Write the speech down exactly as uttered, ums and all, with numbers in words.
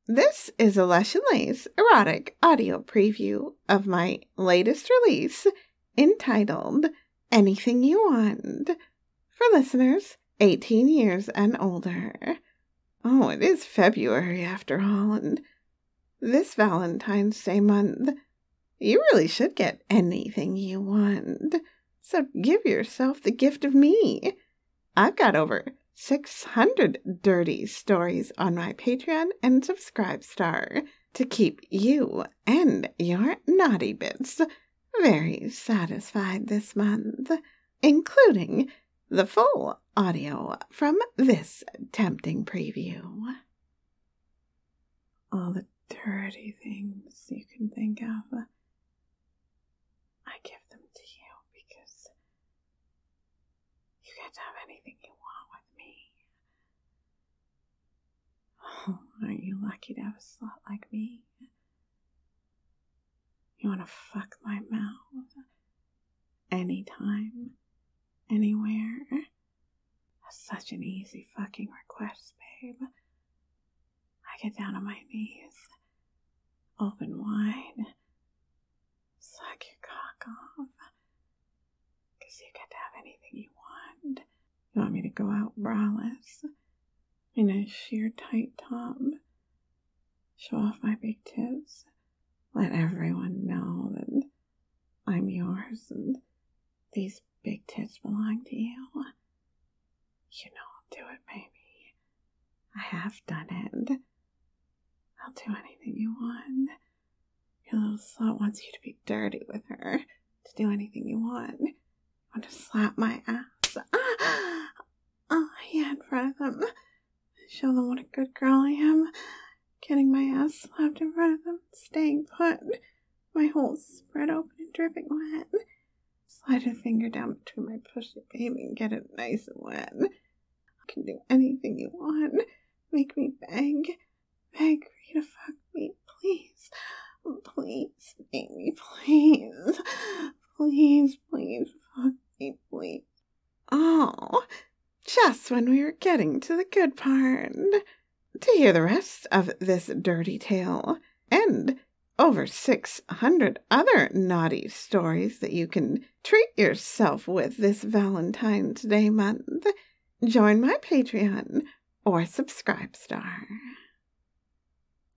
This is a Lush and Lace erotic audio preview of my latest release entitled Anything You Want for listeners eighteen years and older. Oh, it is February after all, and this Valentine's Day month, you really should get anything you want. So give yourself the gift of me. I've got over six hundred dirty stories on my Patreon and Subscribestar to keep you and your naughty bits very satisfied this month, including the full audio from this tempting preview. All the dirty things you can think of, I give them to you because you get to have anything you want with me. Oh, aren't you lucky to have a slut like me? You want to fuck my mouth anytime, anywhere? That's such an easy fucking request, babe. I get down on my knees, open wide, suck your cock off, because you get to have anything you want. You want me to go out braless, in a sheer tight top, show off my big tits, let everyone know that I'm yours and these big tits belong to you. You know I'll do it, baby. I have done it. I'll do anything you want. Your little slut wants you to be dirty with her, to do anything you want. You want to slap my ass. Ah! Oh, yeah, in front of them. Show them what a good girl I am. Getting my ass slapped in front of them. Staying put. My holes spread open and dripping wet. Slide a finger down between my pussy, baby, and get it nice and wet. I can do anything you want. Make me beg. Beg for you to fuck me, please. Please, baby, please. Please, please, fuck me, please. Oh, just when we were getting to the good part. To hear the rest of this dirty tale, and over six hundred other naughty stories that you can treat yourself with this Valentine's Day month, join my Patreon or Subscribestar.